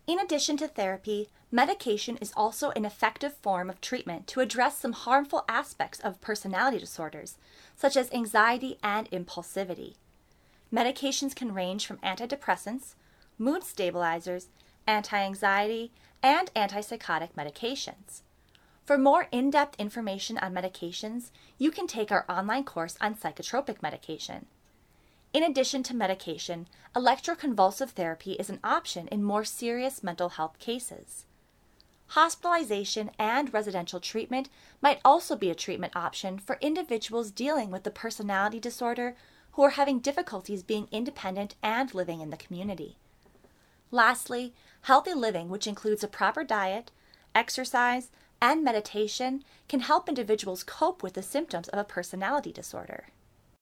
In addition to therapy, medication is also an effective form of treatment to address some harmful aspects of personality disorders, such as anxiety and impulsivity. Medications can range from antidepressants, mood stabilizers, anti-anxiety, and antipsychotic medications. For more in-depth information on medications, you can take our online course on psychotropic medication. In addition to medication, electroconvulsive therapy is an option in more serious mental health cases. Hospitalization and residential treatment might also be a treatment option for individuals dealing with the personality disorder who are having difficulties being independent and living in the community. Lastly, healthy living, which includes a proper diet, exercise, and meditation, can help individuals cope with the symptoms of a personality disorder.